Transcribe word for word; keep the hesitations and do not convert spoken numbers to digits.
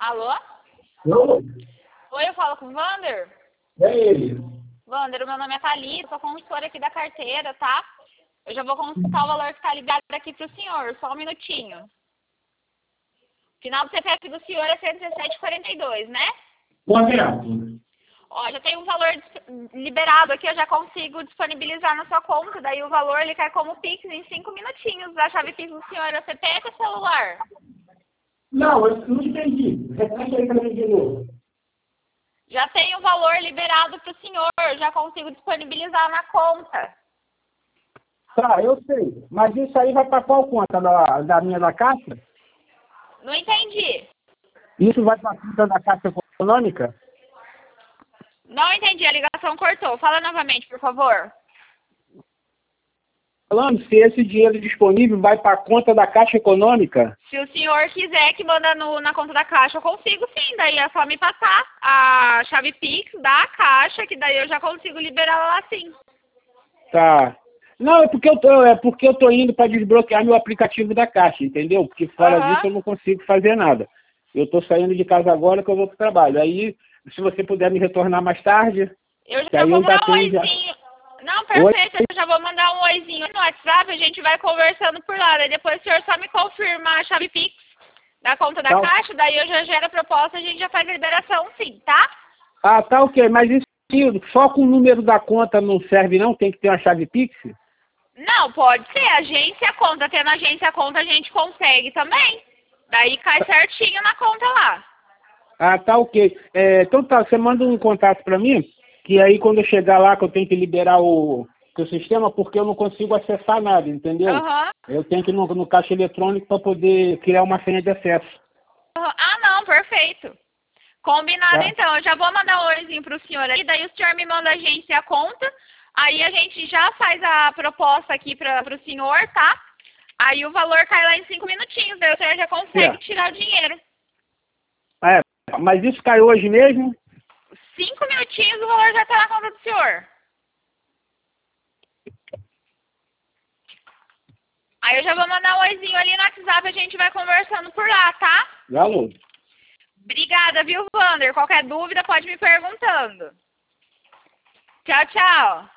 Alô? Alô? Oi, eu falo com o Vander? É ele. Vander, o meu nome é Thalita, sou consultora aqui da carteira, tá? Eu já vou consultar o valor que está ligado aqui pro senhor, só um minutinho. Final do C P F do senhor é cento e dezessete e quarenta e dois, né? Correto. Ó, já tem um valor liberado aqui, eu já consigo disponibilizar na sua conta, daí o valor ele cai como Pix em cinco minutinhos. A chave Pix do senhor é C P F ou celular? Não, eu não entendi. Repete aí pra mim de novo. Já tem o valor liberado pro senhor, já consigo disponibilizar na conta. Tá, eu sei. Mas isso aí vai para qual conta? Da, da minha da Caixa? Não entendi. Isso vai para a conta da Caixa Econômica? Não entendi, a ligação cortou. Fala novamente, por favor. Falando se esse dinheiro disponível vai para a conta da Caixa Econômica? Se o senhor quiser que manda no, na conta da Caixa, eu consigo sim. Daí é só me passar a chave Pix da Caixa, que daí eu já consigo liberar lá sim. Tá. Não, é porque eu tô, é porque eu tô indo para desbloquear meu aplicativo da Caixa, entendeu? Porque fora Aham. disso eu não consigo fazer nada. Eu tô saindo de casa agora que eu vou pro trabalho. Aí, se você puder me retornar mais tarde, Eu que já aí vou eu já mandar um tenho já. oizinho. Não, Oi? perfeito. Eu já vou mandar um oizinho no WhatsApp, a gente vai conversando por lá. Daí depois o senhor só me confirma a chave Pix da conta da Tá. Caixa, daí eu já gero a proposta, a gente já faz a liberação sim, tá? Ah, tá ok. Mas isso só com o número da conta não serve não? Tem que ter uma chave Pix? Não, pode ser. Agência conta. Tendo agência conta, a gente consegue também. Daí cai certinho na conta lá. Ah, tá ok. É, então tá, você manda um contato para mim, que aí quando eu chegar lá que eu tenho que liberar o, o sistema, porque eu não consigo acessar nada, entendeu? Aham. Eu tenho que ir no, no caixa eletrônico para poder criar uma senha de acesso. Aham. Ah, não, perfeito. Combinado Tá? então. Eu já vou mandar um oizinho pro senhor aí, daí o senhor me manda a agência a conta. Aí a gente já faz a proposta aqui para pro senhor, tá? Aí o valor cai lá em cinco minutinhos, daí o senhor já consegue É. tirar o dinheiro. É, mas isso cai hoje mesmo? Cinco minutinhos o valor já tá na conta do senhor. Aí eu já vou mandar um oizinho ali no WhatsApp, a gente vai conversando por lá, tá? Alô? Obrigada, viu, Vander? Qualquer dúvida pode me perguntando. Tchau, tchau.